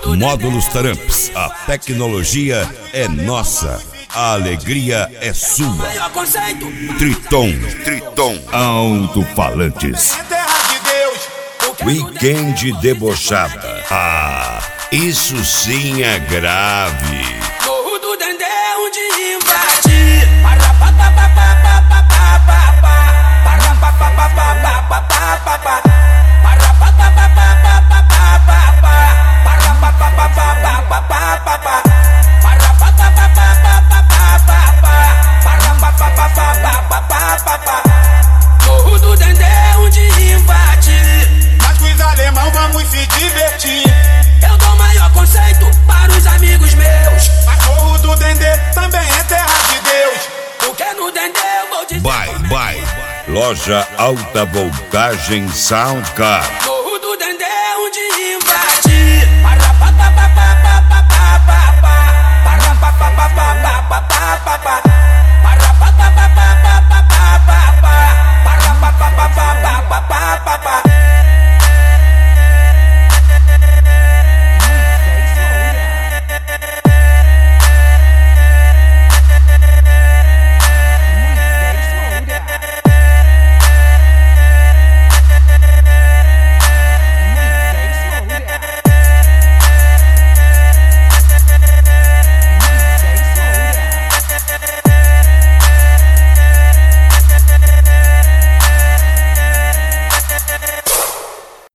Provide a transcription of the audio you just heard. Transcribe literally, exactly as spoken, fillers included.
Módulos Taramps, a tecnologia é nossa, a alegria é sua. Triton, Triton, alto-falantes. Weekend debochada. Ah, isso sim é grave. Morro do Dendê onde invade. Morro do Dendê onde invade. Mas com os alemão vamos se divertir. Eu dou maior conceito para os amigos meus. Mas Morro do Dendê também é terra de Deus. Porque no Dendê eu vou dizer. Bye, bye. Loja Alta Voltagem Soundcar. Morro do Dendê onde